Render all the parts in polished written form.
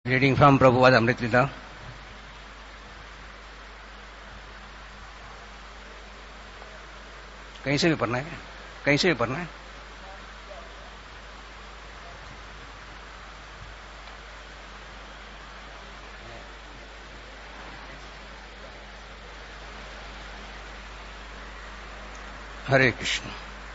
Reading from Prabhupada Amrit Lila. कहीं से भी पढ़ना है, कहीं से भी पढ़ना है. हरे Krishna.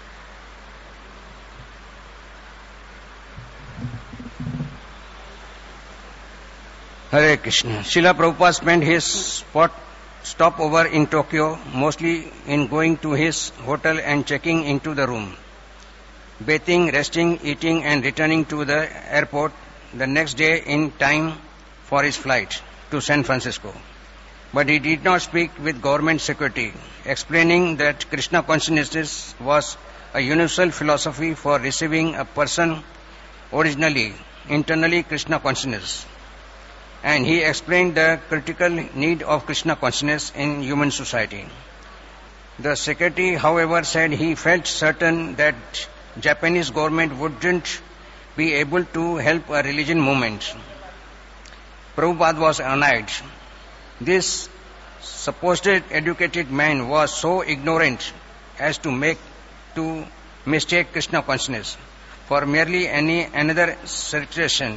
Hare Krishna. Srila Prabhupada spent his stopover in Tokyo mostly in going to his hotel and checking into the room, bathing, resting, eating and returning to the airport the next day in time for his flight to San Francisco. But he did not speak with government security, explaining that Krishna consciousness was a universal philosophy for receiving a person originally, internally Krishna consciousness. And he explained the critical need of Krishna consciousness in human society. The secretary, however, said he felt certain that Japanese government wouldn't be able to help a religion movement. Prabhupada was annoyed. This supposed educated man was so ignorant as to mistake Krishna consciousness for merely another section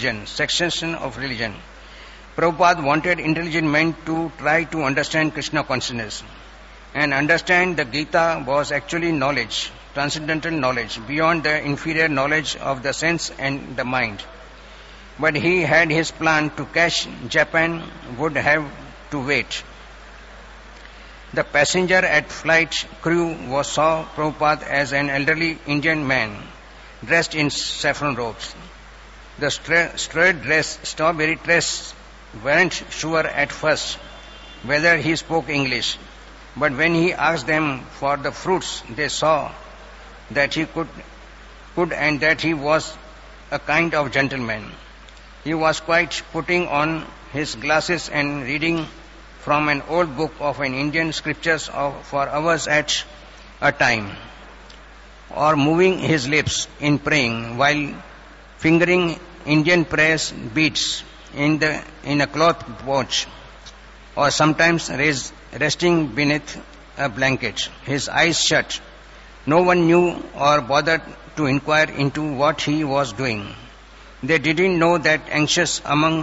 of religion. Prabhupada wanted intelligent men to try to understand Krishna consciousness and understand the Gita was actually knowledge, transcendental knowledge, beyond the inferior knowledge of the sense and the mind. But he had his plan to catch Japan would have to wait. The passenger at flight crew saw Prabhupada as an elderly Indian man dressed in saffron robes. The strawberry dress weren't sure at first whether he spoke English, but when he asked them for the fruits, they saw that he could and that he was a kind of gentleman. He was quite putting on his glasses and reading from an old book of an Indian scriptures for hours at a time, or moving his lips in praying while fingering Indian prayers beads in a cloth pouch, or sometimes resting beneath a blanket, his eyes shut. No one knew or bothered to inquire into what he was doing. They didn't know that anxious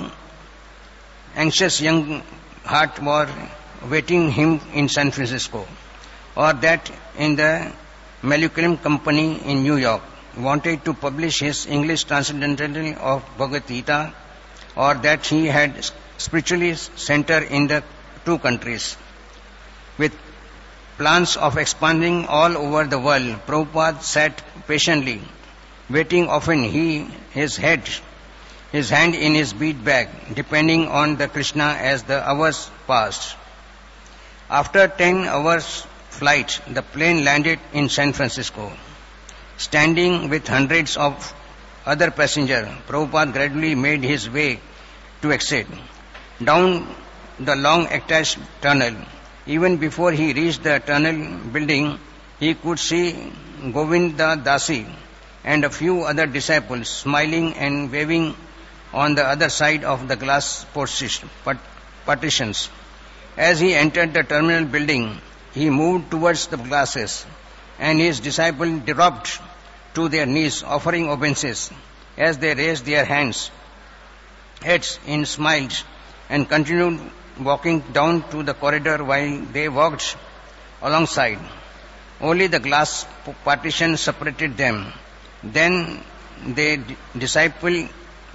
young heart was waiting him in San Francisco, or that in the Malukalam Company in New York wanted to publish his English transcendental of Bhagavad Gita, or that he had spiritually center in the two countries. With plans of expanding all over the world, Prabhupada sat patiently, waiting often his hand in his bead bag, depending on the Krishna as the hours passed. After 10 hours flight, the plane landed in San Francisco. Standing with hundreds of other passengers, Prabhupada gradually made his way to exit. Down the long attached tunnel, even before he reached the tunnel building, he could see Govinda Dasi and a few other disciples smiling and waving on the other side of the glass partitions. As he entered the terminal building, he moved towards the glasses, and his disciples dropped to their knees, offering obeisances as they raised their heads in smiles and continued walking down to the corridor while they walked alongside. Only the glass partition separated them. Then they disappeared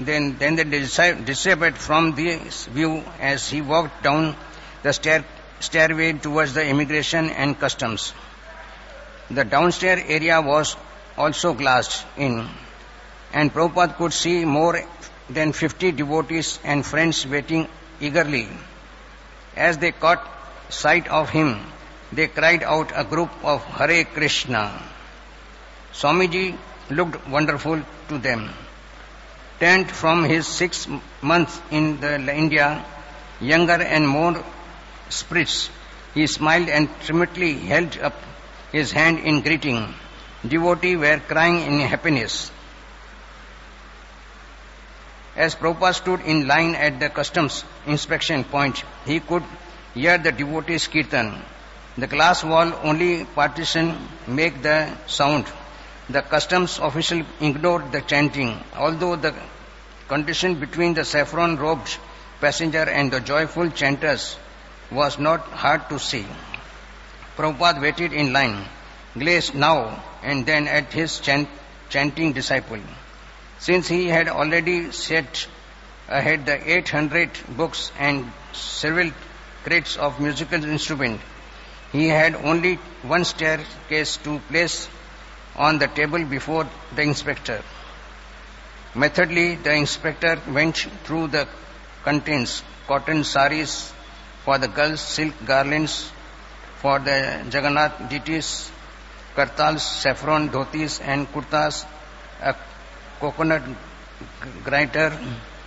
from this view as he walked down the stairway towards the immigration and customs. The downstairs area was also glassed in, and Prabhupada could see more than 50 devotees and friends waiting eagerly. As they caught sight of him, they cried out a group of Hare Krishna. Swamiji looked wonderful to them. Turned from his 6 months in India, younger and more spirits, he smiled and timidly held up his hand in greeting. Devotees were crying in happiness. As Prabhupada stood in line at the customs inspection point, he could hear the devotees' kirtan. The glass wall only partition make the sound. The customs official ignored the chanting, although the condition between the saffron-robed passenger and the joyful chanters was not hard to see. Prabhupada waited in line, gazed now and then at his chanting disciple. Since he had already set ahead the 800 books and several crates of musical instruments, he had only one staircase to place on the table before the inspector. Methodically, the inspector went through the contents: cotton saris for the girls, silk garlands for the Jagannath deities, kartals, saffron dhotis and kurtas, a coconut grinder,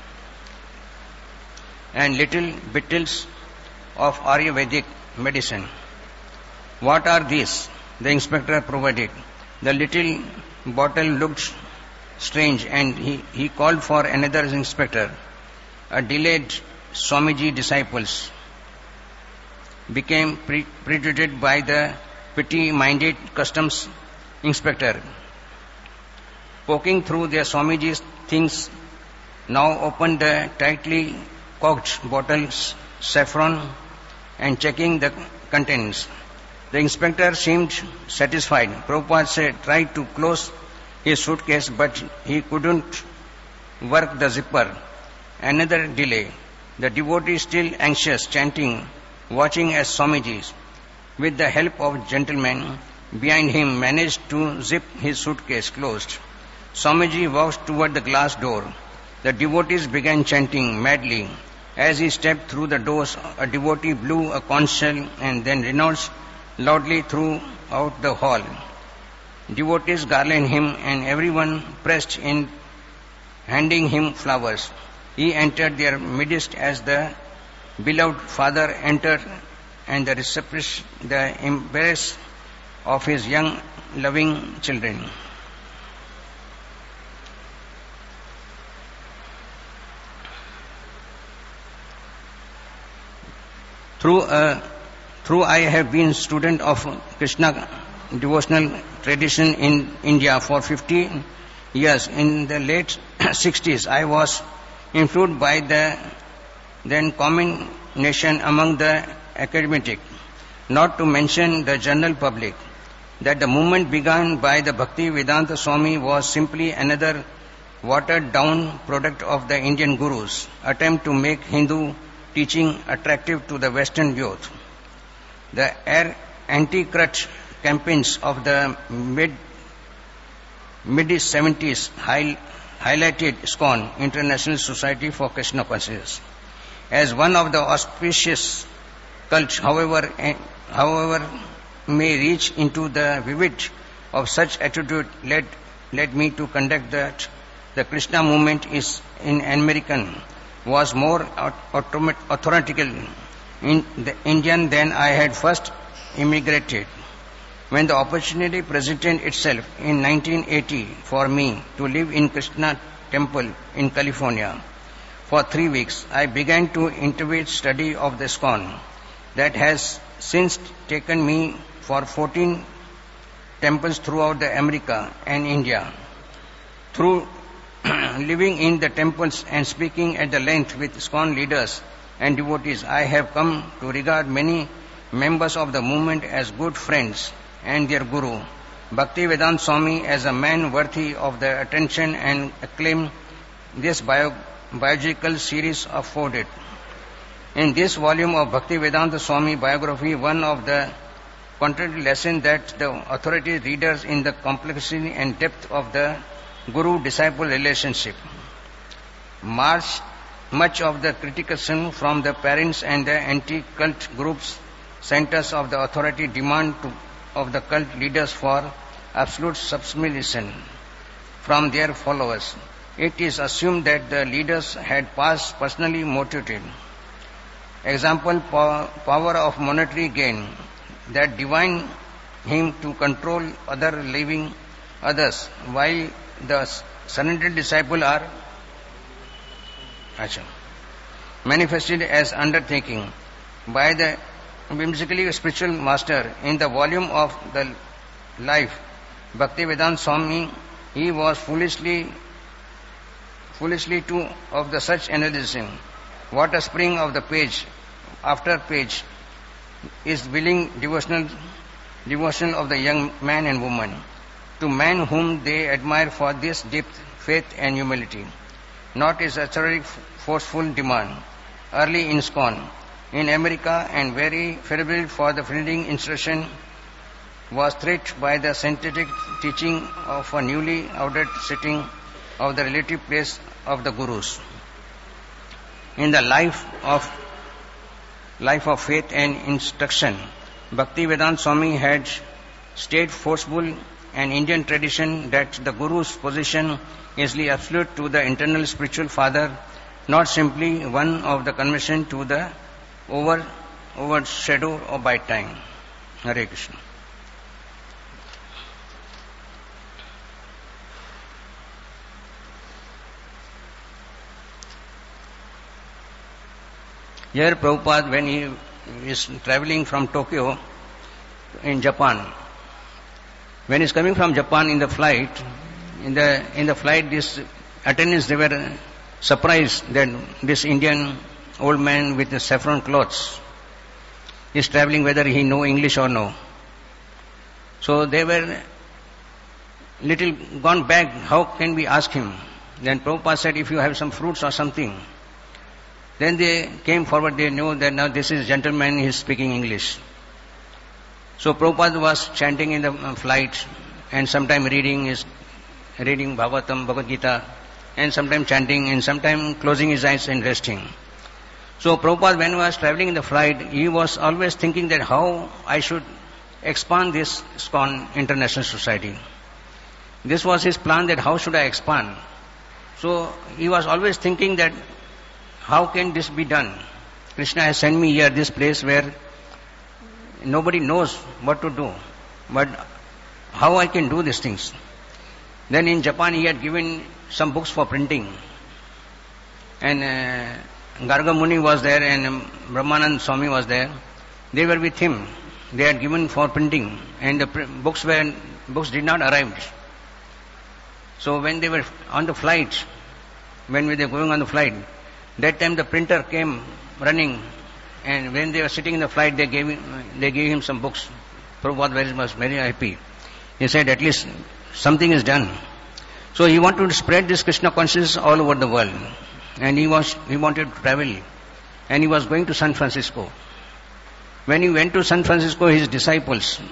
and little bottles of Ayurvedic medicine. What are these? The inspector provided. The little bottle looked strange and he called for another inspector. A delayed Swamiji disciples became prejudiced by the pity-minded customs inspector. Poking through their Swamiji's things, now opened the tightly corked bottles, saffron, and checking the contents. The inspector seemed satisfied. Prabhupada tried to close his suitcase, but he couldn't work the zipper. Another delay. The devotee, still anxious, chanting, watching as Swamiji, with the help of gentlemen behind him, managed to zip his suitcase closed. Swamiji walked toward the glass door. The devotees began chanting madly. As he stepped through the doors, a devotee blew a conch shell and then renounced loudly throughout the hall. Devotees garlanded him and everyone pressed in, handing him flowers. He entered their midst as the beloved father entered, and the embrace of his young loving children. Through I have been student of Krishna devotional tradition in India for 50 years. In the late 60s, I was influenced by the then common nation among the academic, not to mention the general public, that the movement begun by the Bhakti Vedanta Swami was simply another watered down product of the Indian gurus' attempt to make Hindu teaching attractive to the Western youth. The anti-crutch campaigns of the mid-70s highlighted ISKCON, International Society for Krishna Consciousness, as one of the auspicious cults. However, may reach into the vivid of such attitude led me to conduct that the Krishna movement is in American was more authoritative in the Indian than I had first immigrated. When the opportunity presented itself in 1980 for me to live in Krishna Temple in California for 3 weeks, I began to intimate study of the ISKCON that has since taken me for 14 temples throughout the America and India. Through living in the temples and speaking at the length with ISKCON leaders and devotees, I have come to regard many members of the movement as good friends and their guru, Bhakti Vedanta Swami, as a man worthy of the attention and acclaim this biographical series afforded. In this volume of Bhakti Vedanta Swami biography, one of the contrary lessons that the authority readers in the complexity and depth of the guru-disciple relationship. Much of the criticism from the parents and the anti-cult groups centers of the authority demand of the cult leaders for absolute submission from their followers. It is assumed that the leaders had past personally motivated. Example, power of monetary gain that divine him to control other living others, while the surrendered disciples are Acha. Manifested as undertaking by the whimsically spiritual master in the volume of the life Bhaktivedanta Swami, he was foolishly too of the such analyzing. What a spring of the page after page is willing devotion of the young man and woman to man whom they admire for this deep faith and humility. Not is a thoroughly forceful demand. Early in scorn, in America and very favorable for the fleeting instruction was threatened by the synthetic teaching of a newly ordered setting of the relative place of the gurus. In the life of faith and instruction, Bhaktivedanta Swami had stayed forceful an Indian tradition that the guru's position is the absolute to the internal spiritual father, not simply one of the convention to the overshadowed or by time. Hare Krishna. Here Prabhupada, when he is traveling from Tokyo in Japan, when he is coming from Japan in the flight, this attendants, they were surprised that this Indian old man with the saffron clothes is traveling, whether he know English or no. So they were little gone back, how can we ask him? Then Prabhupada said, if you have some fruits or something. Then they came forward, they knew that now this is gentleman, he is speaking English. So Prabhupada was chanting in the flight and sometime reading Bhagavatam, Bhagavad Gita, and sometime chanting and sometime closing his eyes and resting. So Prabhupada, when he was traveling in the flight, he was always thinking that how I should expand this ISKCON International Society. This was his plan, that how should I expand. So he was always thinking that how can this be done? Krishna has sent me here, this place where nobody knows what to do. But how I can do these things? Then in Japan he had given some books for printing. And Garga Muni was there and Brahmanand Swami was there. They were with him. They had given for printing. And the books did not arrive. So when they were on the flight, when they were going on the flight, that time the printer came running, and when they were sitting in the flight, they gave him some books. Prabhupada was very happy. He said, at least something is done. So he wanted to spread this Krishna consciousness all over the world. And he wanted to travel. And he was going to San Francisco. When he went to San Francisco, his disciples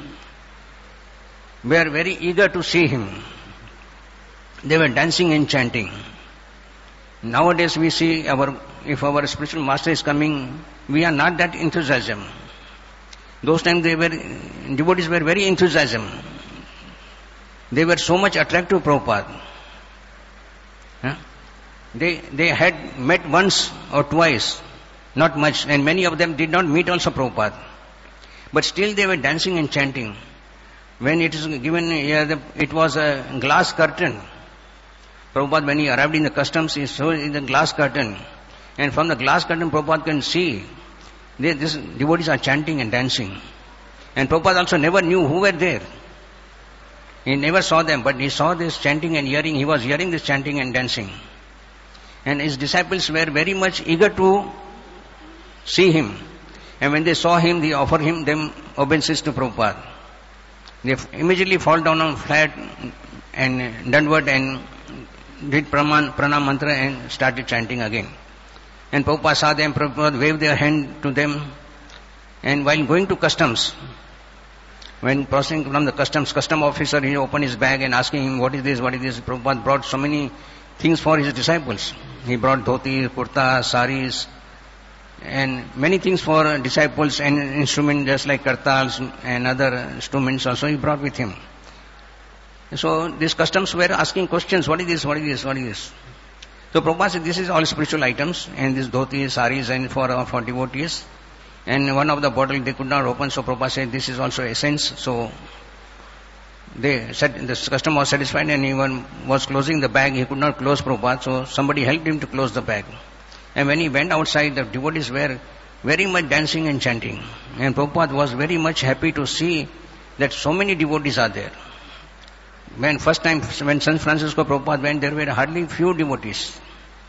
were very eager to see him. They were dancing and chanting. Nowadays we see if our spiritual master is coming, we are not that enthusiasm. Those times devotees were very enthusiasm. They were so much attractive to Prabhupada. They had met once or twice, not much, and many of them did not meet also Prabhupada. But still they were dancing and chanting. When it is given here, it was a glass curtain. Prabhupada, when he arrived in the customs, he saw in the glass curtain. And from the glass curtain, Prabhupada can see these devotees are chanting and dancing. And Prabhupada also never knew who were there. He never saw them, but he saw this chanting and hearing. He was hearing this chanting and dancing. And his disciples were very much eager to see him. And when they saw him, they offered them obeisances to Prabhupada. They immediately fall down on flat and dandvat and did pranam mantra and started chanting again. And Prabhupada saw them, Prabhupada waved their hand to them. And while going to customs, when crossing from the custom officer, he opened his bag and asking him, what is this? Prabhupada brought so many things for his disciples. He brought dhoti, kurta, saris, and many things for disciples and instruments just like kartals and other instruments also he brought with him. So these customs were asking questions, what is this? So Prabhupada said, this is all spiritual items, and this dhoti, saris, and for devotees. And one of the bottles they could not open, so Prabhupada said, this is also essence. So they said, the customer was satisfied, and he was closing the bag. He could not close Prabhupada, so somebody helped him to close the bag. And when he went outside, the devotees were very much dancing and chanting. And Prabhupada was very much happy to see that so many devotees are there. When first time, when San Francisco Prabhupada went, there were hardly few devotees.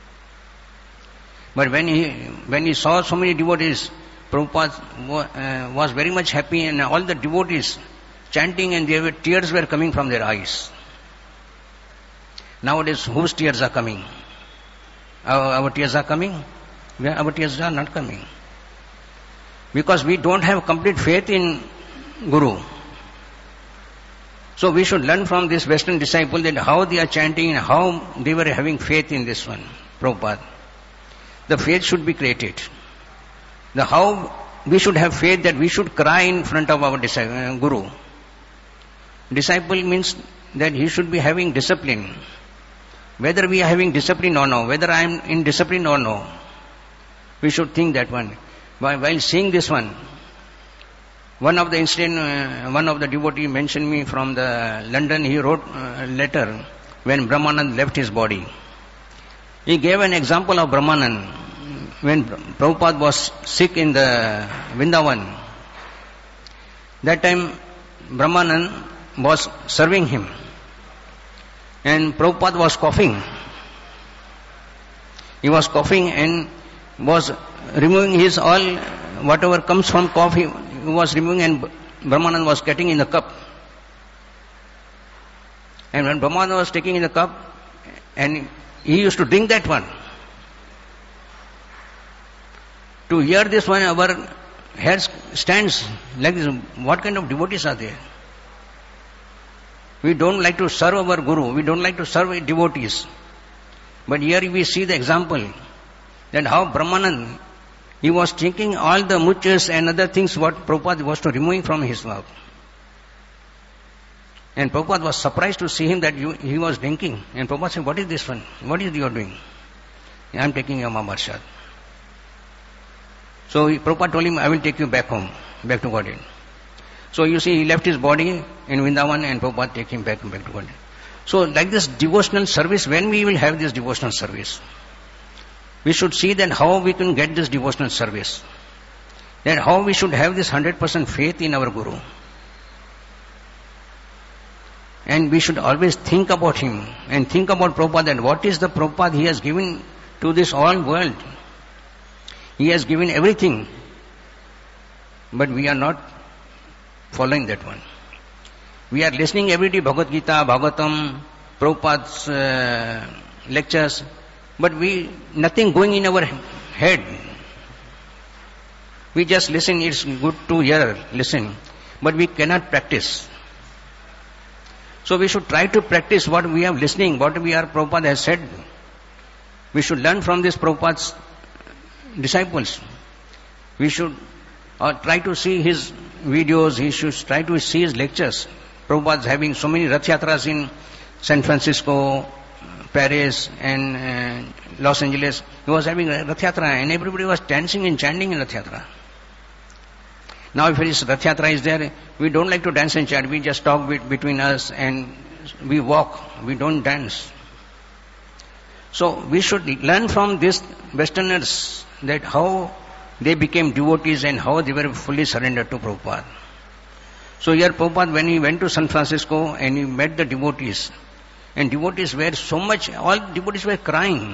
But when he saw so many devotees, Prabhupada was very much happy, and all the devotees chanting, and tears were coming from their eyes. Nowadays, whose tears are coming? Our tears are coming? Our tears are not coming. Because we don't have complete faith in Guru. So we should learn from this Western disciple that how they are chanting and how they were having faith in this one, Prabhupada. The faith should be created. How we should have faith that we should cry in front of our Guru. Disciple means that he should be having discipline. Whether we are having discipline or no, whether I am in discipline or no, we should think that one. While seeing this one of the incident, one of the devotee mentioned me from the London, he wrote a letter when Brahmanand left his body. He gave an example of Brahmanand when Prabhupada was sick in the Vrindavan. That time Brahmanand was serving him and Prabhupada was coughing. He was coughing and was removing his all, whatever comes from cough, he was removing, and Brahmanand was getting in the cup. And when Brahmanand was taking in the cup, and he used to drink that one. To hear this one, our head stands like this. What kind of devotees are there? We don't like to serve our Guru. We don't like to serve devotees. But here we see the example that how Brahmanand, he was taking all the muchas and other things what Prabhupada was to removing from his mouth. And Prabhupada was surprised to see him that he was drinking. And Prabhupada said, what is this one? What is you are doing? I am taking your Mahaprasad. So Prabhupada told him, I will take you back home, back to Godhead. So you see, he left his body in Vrindavan and Prabhupada take him back to Godhead. So like this devotional service, when we will have this devotional service? We should see that how we can get this devotional service. That how we should have this 100% faith in our Guru. And we should always think about him and think about Prabhupada, that what is the Prabhupada he has given to this whole world. He has given everything. But we are not following that one. We are listening every day Bhagavad Gita, Bhagavatam, Prabhupada's lectures, but nothing going in our head. We just listen, it's good to hear, listen, but we cannot practice. So we should try to practice what we are listening, what Prabhupada has said. We should learn from this Prabhupada's disciples. We should try to see his videos, he should try to see his lectures. Prabhupada is having so many Rath Yatras in San Francisco, Paris and Los Angeles. He was having Rath Yatra and everybody was dancing and chanting in Rath Yatra. Now if his Rath Yatra is there, we don't like to dance and chant. We just talk between us and we walk. We don't dance. So we should learn from these Westerners that how they became devotees and how they were fully surrendered to Prabhupada. So here Prabhupada, when he went to San Francisco and he met the devotees, and devotees were so much, all devotees were crying.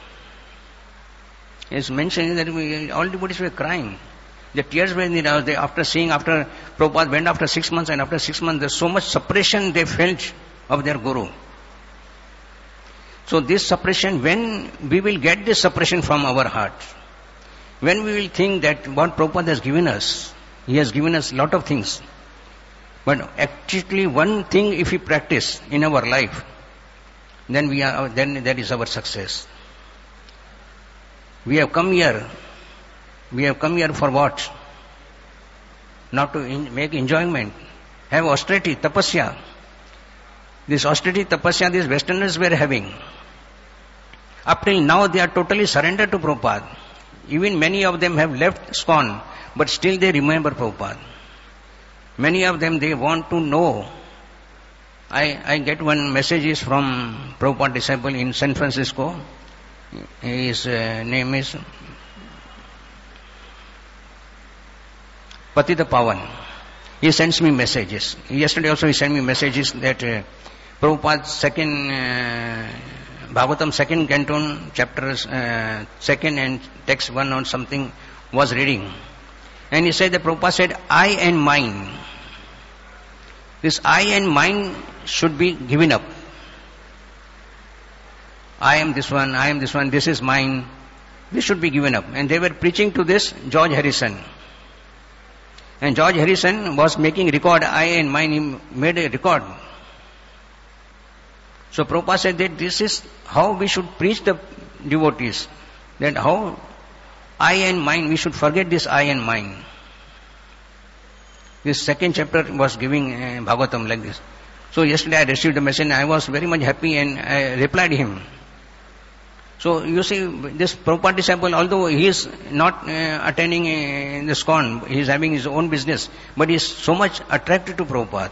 It's mentioned that all devotees were crying. The tears were in the eyes. After Prabhupada went after 6 months, and after 6 months, there's so much suppression they felt of their Guru. So this suppression, when we will get this suppression from our heart, when we will think that what Prabhupada has given us, he has given us a lot of things. But actually one thing if we practice in our life, then that is our success. We have come here for what? Not to make enjoyment. Have austerity, tapasya. This austerity, tapasya, these Westerners were having. Up till now they are totally surrendered to Prabhupada. Even many of them have left ISKCON, but still they remember Prabhupada. Many of them, they want to know. I get one message from Prabhupada disciple in San Francisco. His name is Patita Pavan. He sends me messages. Yesterday also he sent me messages that Prabhupada's second Bhagavatam second canton chapter second and text 1 or something was reading. And he said that Prabhupada said, I and mine. This I and mine should be given up. I am this one, this is mine. This should be given up. And they were preaching to this George Harrison. And George Harrison was making record, I and mine, he made a record. So Prabhupada said that this is how we should preach the devotees. That how I and mine, we should forget this I and mine. This second chapter was giving Bhagavatam like this. So yesterday I received the message and I was very much happy and I replied him. So you see, this Prabhupada disciple, although he is not attending the ISKCON, he is having his own business, but he is so much attracted to Prabhupada.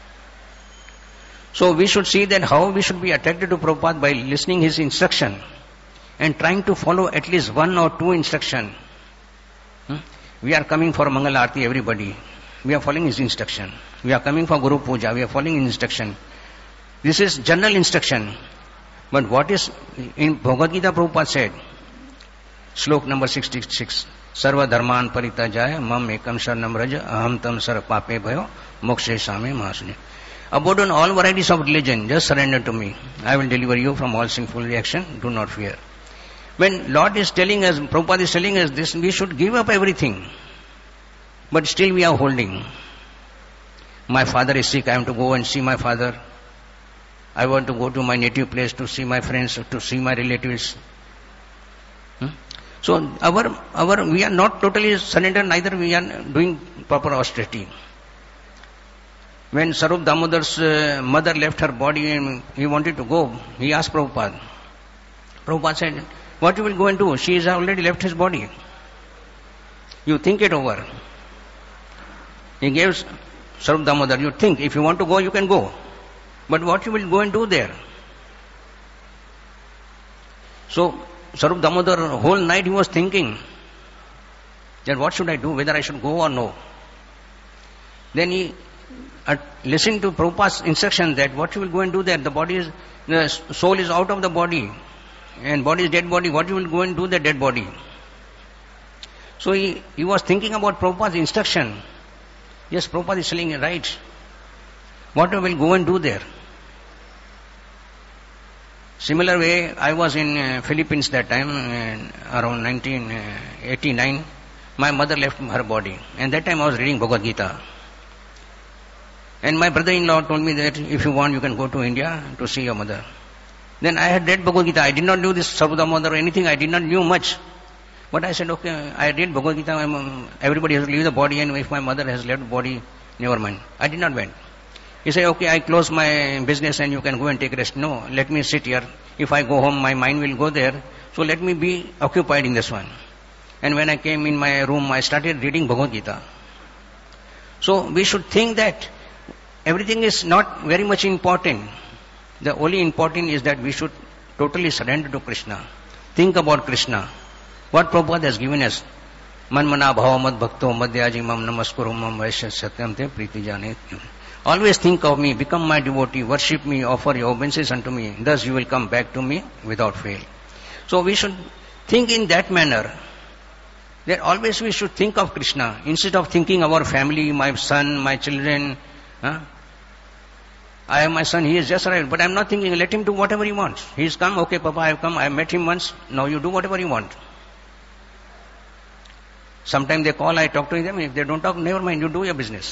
So we should see that how we should be attracted to Prabhupada by listening his instruction and trying to follow at least 1 or 2 instruction. We are coming for Mangal Aarti, everybody. We are following his instruction. We are coming for Guru Puja, we are following his instruction. This is general instruction. But what is in Bhagavad Gita, Prabhupada said, slok number 66, Sarva dharman paritajaya mam ekam sharanam raja aham tam sarva pape bhayo mokshe same mahasune. Abandon all varieties of religion, just surrender to me. I will deliver you from all sinful reaction, do not fear. When Lord is telling us, Prabhupada is telling us this, we should give up everything. But still we are holding. My father is sick, I have to go and see my father. I want to go to my native place to see my friends, to see my relatives. So we are not totally surrendered, neither we are doing proper austerity. When Sarup Damodar's mother left her body and he wanted to go, he asked Prabhupada. Prabhupada said, what you will go and do? She has already left his body. You think it over. He gave Sarup Damodar, you think, if you want to go, you can go. But what you will go and do there? So, Sarup Damodar, whole night he was thinking that what should I do, whether I should go or no. Then he listened to Prabhupada's instruction that what you will go and do there, the soul is out of the body and body is dead body, what you will go and do the dead body. So he was thinking about Prabhupada's instruction. Yes, Prabhupada is telling right. What I will go and do there? Similar way, I was in Philippines that time, around 1989. My mother left her body. And that time I was reading Bhagavad Gita. And my brother-in-law told me that if you want, you can go to India to see your mother. Then I had read Bhagavad Gita. I did not know this Sarvada Mother or anything. I did not know much. But I said, okay, I read Bhagavad Gita. Everybody has to leave the body, and if my mother has left the body, never mind. I did not went. He said, okay, I close my business and you can go and take rest. No, let me sit here. If I go home, my mind will go there. So let me be occupied in this one. And when I came in my room, I started reading Bhagavad Gita. So we should think that everything is not very much important. The only important is that we should totally surrender to Krishna. Think about Krishna. What Prabhupada has given us. Manmana bhavamad bhakto madhyaji mam namaskuru mam vaishya satyam te priti jane. Always think of me, become my devotee, worship me, offer your obeisances unto me. Thus you will come back to me without fail. So we should think in that manner. That always we should think of Krishna. Instead of thinking our family, my son, my children. I have my son, he is just arrived. But I am not thinking, let him do whatever he wants. He is come, okay Papa, I have come, I met him once. Now you do whatever you want. Sometimes they call, I talk to them. If they don't talk, never mind, you do your business.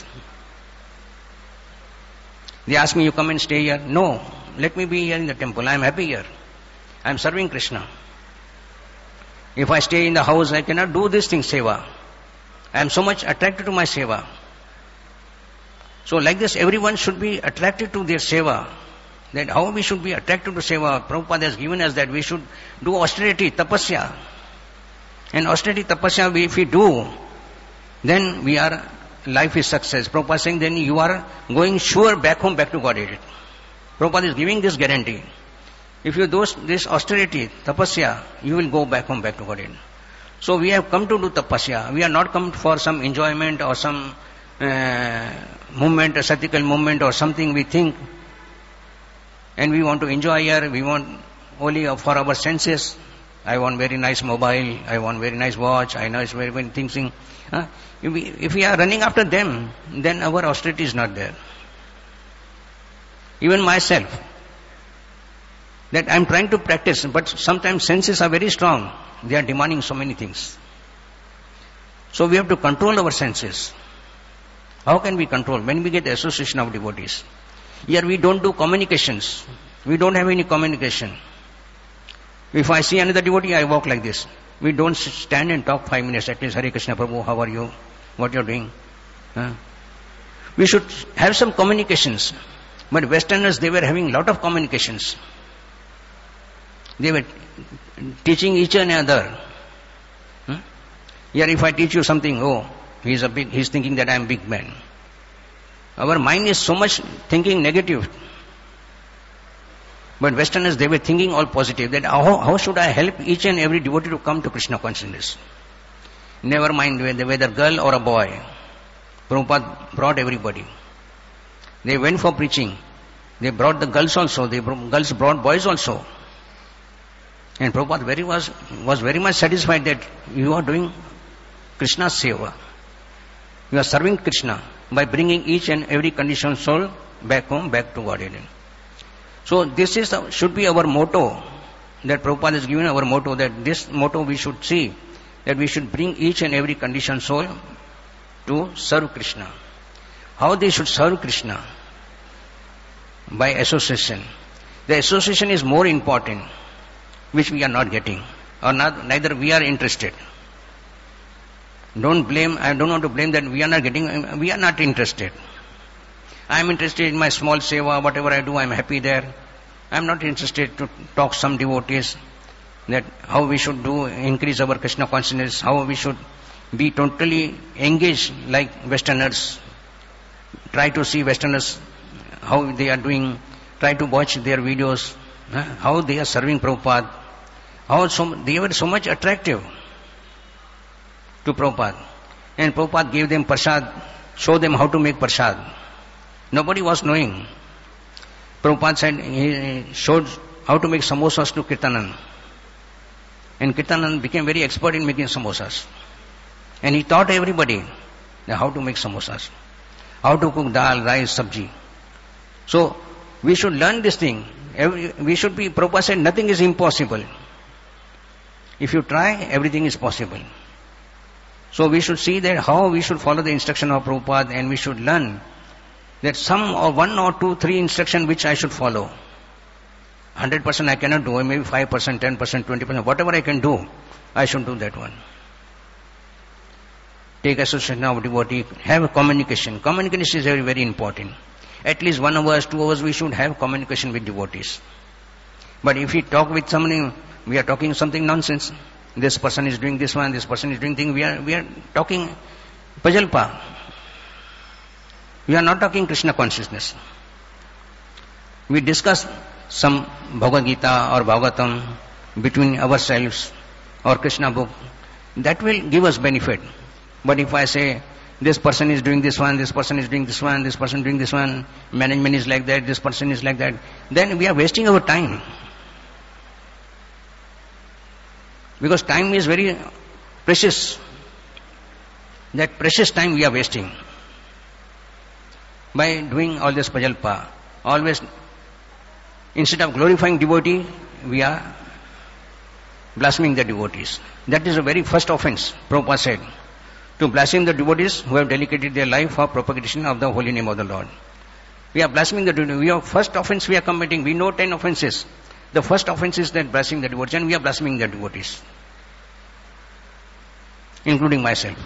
They ask me, you come and stay here. No, let me be here in the temple. I am happy here. I am serving Krishna. If I stay in the house, I cannot do this thing, seva. I am so much attracted to my seva. So like this, everyone should be attracted to their seva. That how we should be attracted to seva. Prabhupada has given us that we should do austerity, tapasya. And austerity, tapasya, if we do, then life is success. Prabhupada is saying, then you are going sure back home, back to Godhead. Prabhupada is giving this guarantee. If you do this austerity, tapasya, you will go back home, back to Godhead. So we have come to do tapasya. We are not come for some enjoyment or some movement, a satirical movement or something we think. And we want to enjoy here, we want only for our senses. I want very nice mobile, I want very nice watch, I know it's very things. If we are running after them, then our austerity is not there. Even myself, that I am trying to practice, but sometimes senses are very strong. They are demanding so many things. So we have to control our senses. How can we control? When we get the association of devotees. Here we don't do communications. We don't have any communication. If I see another devotee, I walk like this. We don't stand and talk 5 minutes. At least, Hare Krishna Prabhu, how are you? What you are doing? We should have some communications. But Westerners, they were having lot of communications. They were teaching each and other. Here if I teach you something, he's thinking that I am big man. Our mind is so much thinking negative. But Westerners, they were thinking all positive, that how should I help each and every devotee to come to Krishna consciousness? Never mind whether girl or a boy. Prabhupada brought everybody. They went for preaching. They brought the girls also. Girls brought boys also. And Prabhupada was very much satisfied that you are doing Krishna's seva. You are serving Krishna by bringing each and every conditioned soul back home, back to Godhead. So this should be our motto, that Prabhupada has given our motto, that this motto we should see, that we should bring each and every conditioned soul to serve Krishna. How they should serve Krishna? By association. The association is more important, which we are not getting, or neither we are interested. I don't want to blame that we are not getting, we are not interested. I am interested in my small seva, whatever I do, I am happy there. I am not interested to talk some devotees, that how we should do, increase our Krishna consciousness, how we should be totally engaged like Westerners. Try to see Westerners, how they are doing, try to watch their videos, how they are serving Prabhupada, they were so much attractive to Prabhupada. And Prabhupada gave them prasad, showed them how to make prasad. Nobody was knowing. Prabhupada said, he showed how to make samosas to Kirtanan. And Kirtanan became very expert in making samosas. And he taught everybody how to make samosas, how to cook dal, rice, sabji. So, we should learn this thing. Prabhupada said, nothing is impossible. If you try, everything is possible. So we should see that how we should follow the instruction of Prabhupada, and we should learn that some or 1 or 2, 3 instruction which I should follow. 100% I cannot do, maybe 5%, 10%, 20%, whatever I can do, I should do that one. Take association of devotee, have a communication. Communication is very, very important. At least 1 hour, 2 hours we should have communication with devotees. But if we talk with somebody, we are talking something nonsense. This person is doing this one, this person is doing thing. We are talking pajalpa. We are not talking Krishna consciousness. We discuss some Bhagavad Gita or Bhagavatam between ourselves or Krishna book. That will give us benefit. But if I say, this person is doing this one, this person is doing this one, this person doing this one, management is like that, this person is like that, then we are wasting our time. Because time is very precious. That precious time we are wasting by doing all this pajalpa. Always, instead of glorifying devotee, we are blaspheming the devotees. That is the very first offense, Prabhupada said, to blaspheme the devotees who have dedicated their life for propagation of the holy name of the Lord. We are blaspheming the devotees. First offense we are committing. We know 10 offenses. The first offense is that blaspheming the devotees, and we are blaspheming the devotees, including myself.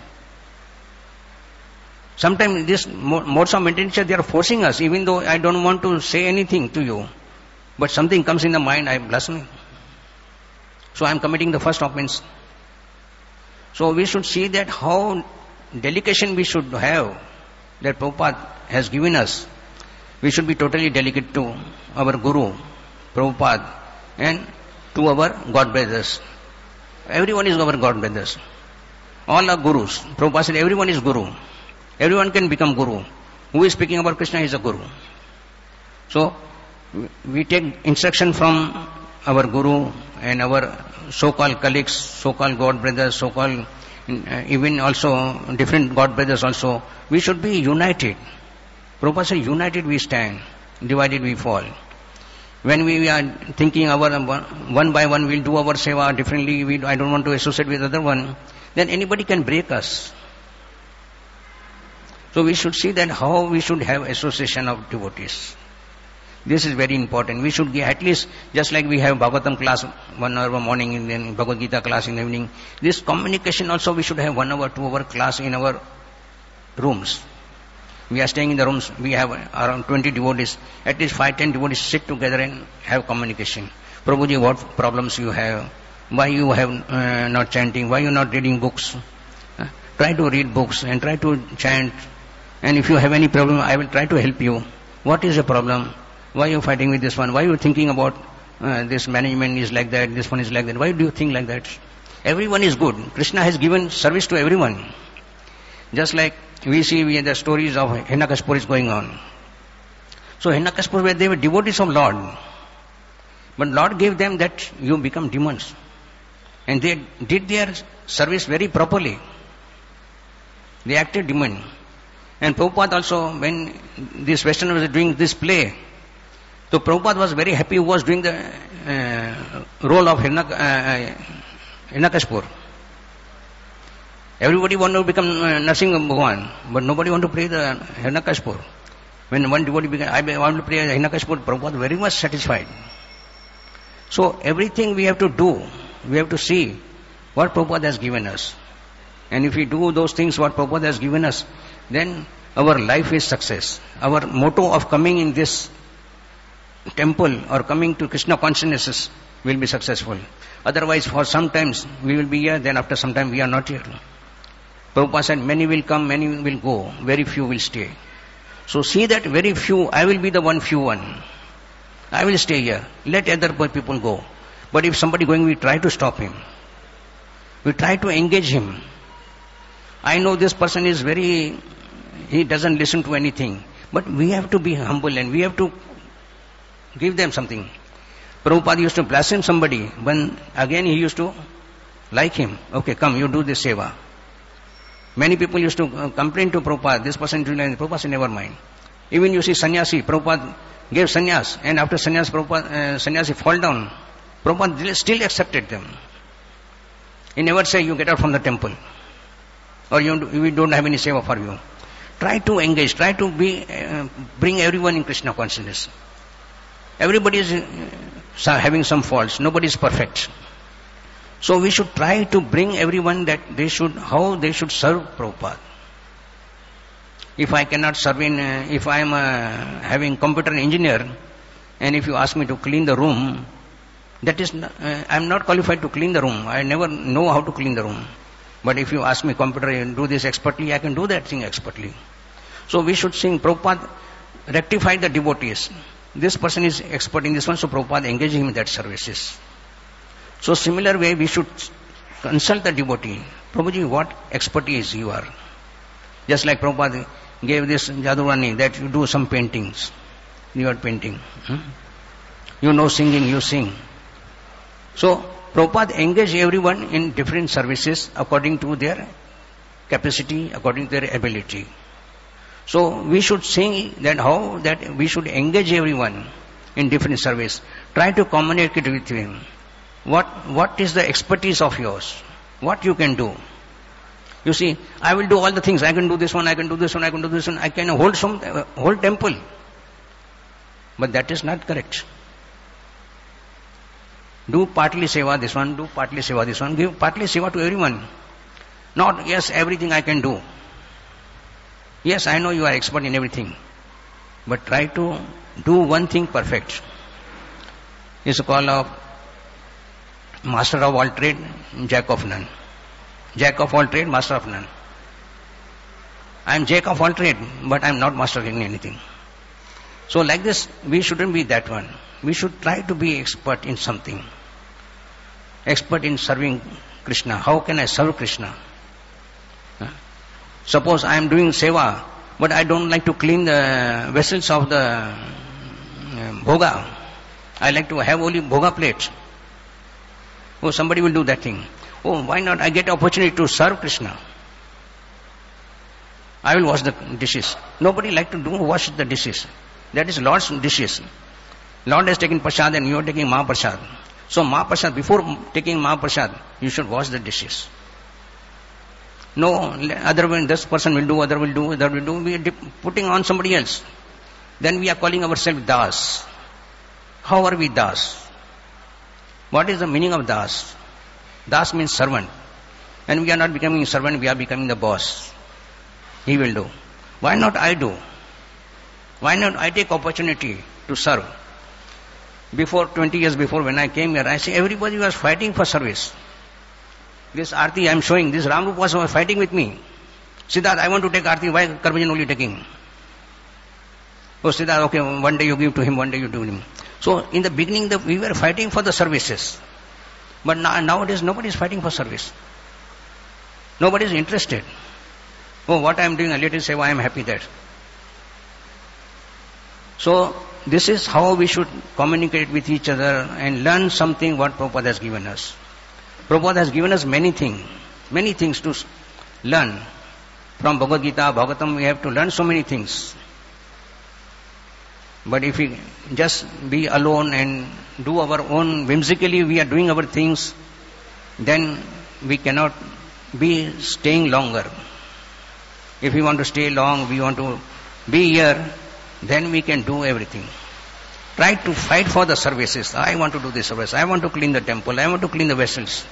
Sometimes this modes of meditation, they are forcing us, even though I don't want to say anything to you, but something comes in the mind, I blaspheme. So I am committing the first offense. So we should see that how dedication we should have, that Prabhupada has given us. We should be totally dedicated to our Guru, Prabhupada, and to our God brothers. Everyone is our God brothers. All are gurus. Prabhupada said everyone is guru. Everyone can become guru. Who is speaking about Krishna is a guru. So, we take instruction from our guru and our so-called colleagues, so-called God brothers, so-called even also different God brothers also. We should be united. Prabhupada said, united we stand, divided we fall. When we are thinking our one by one we'll do our seva differently, I don't want to associate with other one, then anybody can break us. So we should see that how we should have association of devotees. This is very important. We should get at least, just like we have Bhagavatam class 1 hour morning and then Bhagavad Gita class in the evening, this communication also we should have 1 hour, 2 hour class in our rooms. We are staying in the rooms, we have around 20 devotees, at least 5-10 devotees sit together and have communication. Prabhuji, what problems you have? Why you have not chanting? Why you not reading books? Try to read books and try to chant. And if you have any problem, I will try to help you. What is the problem? Why are you fighting with this one? Why are you thinking about this management is like that, this one is like that? Why do you think like that? Everyone is good. Krishna has given service to everyone. Just like we see the stories of Hiranyakashipu is going on. So Hiranyakashipu, they were devotees of Lord. But Lord gave them that you become demons. And they did their service very properly. They acted demon. And Prabhupada also, when this Westerner was doing this play, so Prabhupada was very happy who was doing the role of Hiranyakashipu. Everybody want to become Narasimha Bhagavan, but nobody want to play the Hiranyakashipu. When one devotee began, I want to play Hiranyakashipu, Prabhupada very much satisfied. So everything we have to do, we have to see what Prabhupada has given us. And if we do those things what Prabhupada has given us, then our life is success. Our motto of coming in this temple or coming to Krishna consciousness will be successful. Otherwise, for some times we will be here, then after some time we are not here. Prabhupada said, many will come, many will go, very few will stay. So see that very few, I will be the one few one. I will stay here. Let other people go. But if somebody going, we try to stop him. We try to engage him. I know this person is he doesn't listen to anything. But we have to be humble and we have to give them something. Prabhupada used to blaspheme somebody, when again he used to like him. Okay, come, you do this seva. Many people used to complain to Prabhupada, this person doing like Prabhupada said, never mind. Even you see sannyasi, Prabhupada gave sannyas, and after sannyas, sannyasi fall down. Prabhupada still accepted them. He never say, you get out from the temple, or we don't have any seva for you. Try to engage, try to bring everyone in Krishna consciousness. Everybody is having some faults. Nobody is perfect. So we should try to bring everyone that how they should serve Prabhupada. If I cannot serve if I am having computer engineer, and if you ask me to clean the room, I am not qualified to clean the room. I never know how to clean the room. But if you ask me computer, do this expertly, I can do that thing expertly. So we should sing, Prabhupada rectify the devotees. This person is expert in this one, so Prabhupada engage him in that services. So similar way we should consult the devotee. Prabhuji, what expertise you are? Just like Prabhupada gave this Jadurani that you do some paintings. You are painting. You know singing, you sing. So Prabhupada engage everyone in different services according to their capacity, according to their ability. So we should see that how that we should engage everyone in different service. Try to communicate with him. What is the expertise of yours? What you can do? You see, I will do all the things. I can do this one, I can do this one, I can do this one. I can hold whole temple. But that is not correct. Do partly seva this one, do partly seva this one. Give partly seva to everyone. Not, yes, everything I can do. Yes, I know you are expert in everything. But try to do one thing perfect. It's called of master of all trade, jack of none. Jack of all trade, master of none. I am jack of all trade, but I am not master in anything. So like this, we shouldn't be that one. We should try to be expert in something. Expert in serving Krishna. How can I serve Krishna? Suppose I am doing seva, but I don't like to clean the vessels of the bhoga. I like to have only bhoga plates. Oh, somebody will do that thing. Oh, why not? I get opportunity to serve Krishna. I will wash the dishes. Nobody like to wash the dishes. That is Lord's dishes. Lord has taken prasad and you are taking Mahaprasad. So Mahaprasad, before taking Mahaprasad, you should wash the dishes. No, other one, this person will do, other will do, other will do. We are putting on somebody else. Then we are calling ourselves Das. How are we Das? What is the meaning of Das? Das means servant. And we are not becoming a servant, we are becoming the boss. He will do. Why not I do? Why not I take opportunity to serve? Before, 20 years before when I came here, I see everybody was fighting for service. This Aarti I am showing, this Ramrup was fighting with me. Siddharth, I want to take Aarti, why Karmajan only taking? Oh Siddharth, okay, one day you give to him, one day you do him. So in the beginning we were fighting for the services. But nowadays nobody is fighting for service. Nobody is interested. Oh, what I am doing, let us say, I am happy that. So this is how we should communicate with each other and learn something what Prabhupada has given us. Prabhupada has given us many things to learn. From Bhagavad Gita, Bhagavatam, we have to learn so many things. But if we just be alone and do our own, whimsically we are doing our things, then we cannot be staying longer. If we want to stay long, we want to be here, then we can do everything. Try to fight for the services. I want to do this service. I want to clean the temple. I want to clean the vessels.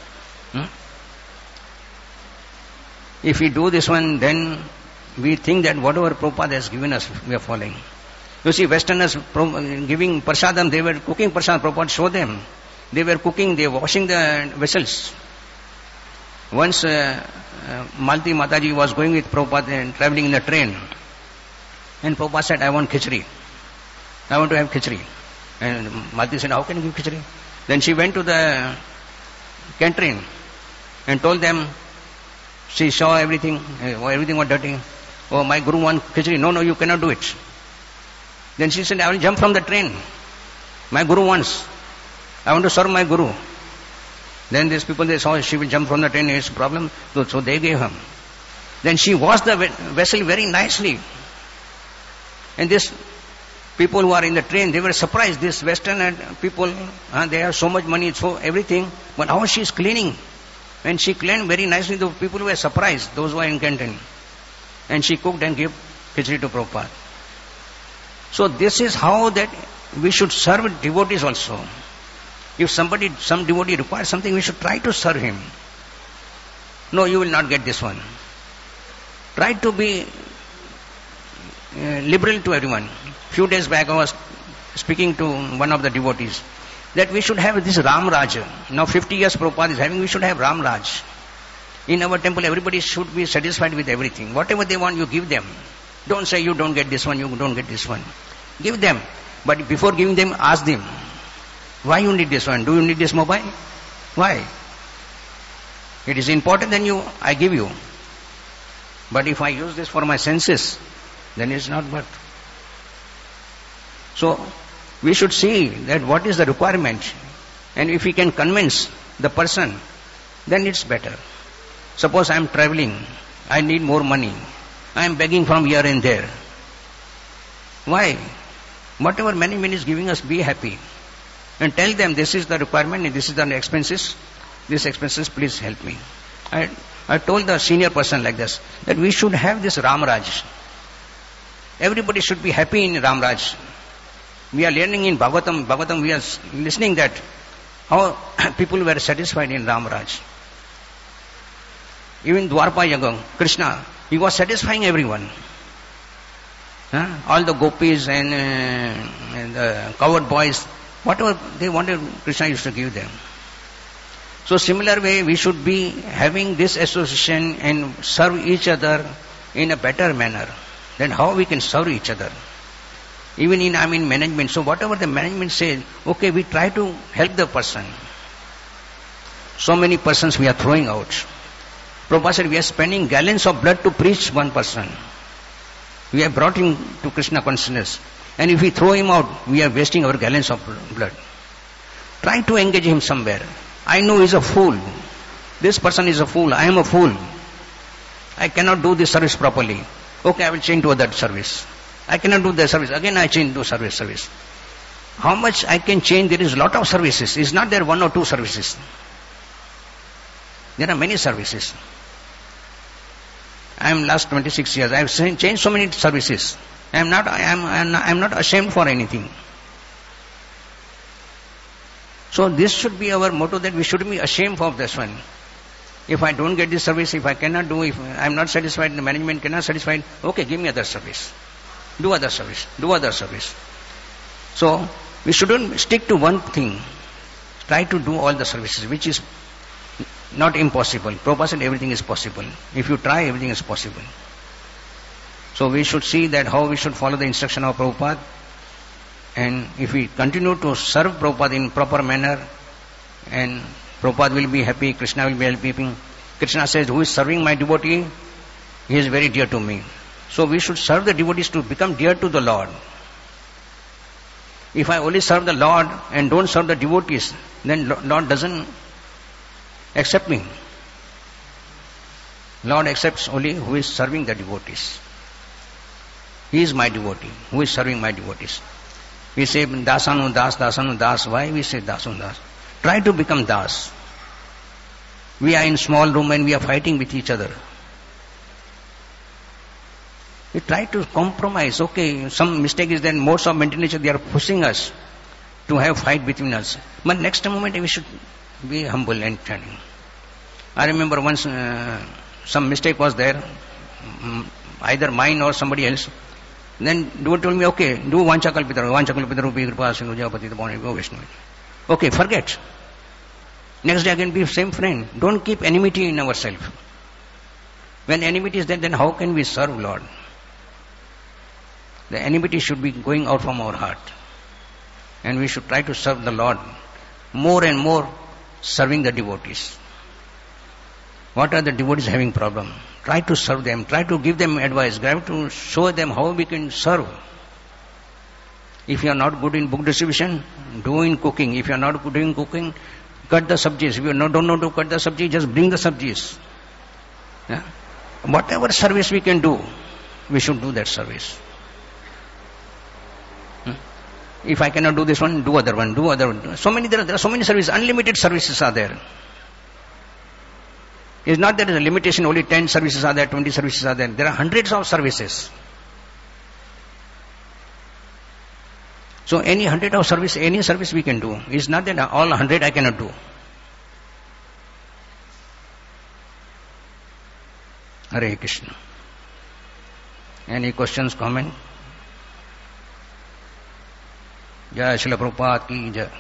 If we do this one, then we think that whatever Prabhupada has given us, we are following. You see, Westerners giving prasadam, they were cooking prasadam. Prabhupada showed them. They were cooking, they were washing the vessels. Once Malti Mataji was going with Prabhupada and traveling in a train. And Prabhupada said, I want khichdi. I want to have khichdi. And Malti said, how can you give khichdi? Then she went to the canteen and told them, she saw everything was dirty. Oh, my Guru wants khichdi. No, you cannot do it. Then she said, I will jump from the train. My Guru wants. I want to serve my Guru. Then these people, they saw she will jump from the train, it's a problem. So they gave him. Then she washed the vessel very nicely. And these people who are in the train, they were surprised. These Western people, they have so much money, so everything. But how she is cleaning? And she cleaned very nicely. The people were surprised, those who are in canteen. And she cooked and gave khichdi to Prabhupada. So this is how that we should serve devotees also. If some devotee requires something, we should try to serve him. No, you will not get this one. Try to be liberal to everyone. Few days back I was speaking to one of the devotees that we should have this Ram Raj. Now 50 years Prabhupada is having, we should have Ram Raj. In our temple everybody should be satisfied with everything. Whatever they want, you give them. Don't say you don't get this one, you don't get this one. Give them. But before giving them, ask them, why you need this one? Do you need this mobile? Why? It is important, then I give you. But if I use this for my senses, then it's not worth. So, we should see that what is the requirement. And if we can convince the person, then it's better. Suppose I am traveling, I need more money. I am begging from here and there. Why? Whatever money is giving us, be happy. And tell them this is the requirement and this is the expenses. These expenses, please help me. I told the senior person like this, that we should have this Ram Raj. Everybody should be happy in Ram Raj. We are learning in Bhagavatam we are listening that how people were satisfied in Ram Raj. Even Dwarpa Yagam, Krishna, he was satisfying everyone. All the gopis and the coward boys, whatever they wanted, Krishna used to give them. So similar way, we should be having this association and serve each other in a better manner. Then how we can serve each other? Even in management. So whatever the management says, okay, we try to help the person. So many persons we are throwing out. Prabhupada said, we are spending gallons of blood to preach one person. We have brought him to Krishna consciousness. And if we throw him out, we are wasting our gallons of blood. Try to engage him somewhere. I know he's a fool. This person is a fool. I am a fool. I cannot do this service properly. Okay, I will change to other service. I cannot do the service. Again I change to service. How much I can change? There is a lot of services. It's not there one or two services. There are many services. I am last 26 years. I have changed so many services. I am not ashamed for anything. So this should be our motto, that we should be ashamed of this one. If I don't get this service, if I cannot do, if I am not satisfied, the management cannot satisfied, okay, give me other service. Do other service. So we shouldn't stick to one thing. Try to do all the services, which is not impossible. Prabhupada said everything is possible. If you try, everything is possible. So we should see that how we should follow the instruction of Prabhupada. And if we continue to serve Prabhupada in proper manner, and Prabhupada will be happy, Krishna will be happy. Krishna says, who is serving my devotee, he is very dear to me. So we should serve the devotees to become dear to the Lord. If I only serve the Lord and don't serve the devotees, then Lord doesn't accept me. Lord accepts only who is serving the devotees. He is my devotee, who is serving my devotees. We say dasanu das. Why we say dasanu das? Try to become das. We are in small room and we are fighting with each other. We try to compromise. Okay, some mistake is there. Modes of maintenance, they are pushing us to have fight between us. But next moment we should be humble and turning. I remember once some mistake was there, either mine or somebody else. Then devotee told me, okay, do vanchakalpita rupi kripa sindhu japati go Vishnu. Okay, forget. Next day again be same friend. Don't keep enmity in ourselves. When enmity is there, then how can we serve Lord? The enmity should be going out from our heart. And we should try to serve the Lord more and more, serving the devotees. What are the devotees having problem? Try to serve them, try to give them advice, try to show them how we can serve. If you are not good in book distribution, do in cooking. If you are not good in cooking, cut the sabjis. If you don't know to cut the sabji, just bring the sabjis. Yeah? Whatever service we can do, we should do that service. If I cannot do this one, do other one. There are so many services, unlimited services are there. It's not that there is a limitation, only 10 services are there, 20 services are there. There are hundreds of services. So any service we can do. It's not that all 100 I cannot do. Hare Krishna. Any questions, comment? Jai Srila Prabhupada ki jai.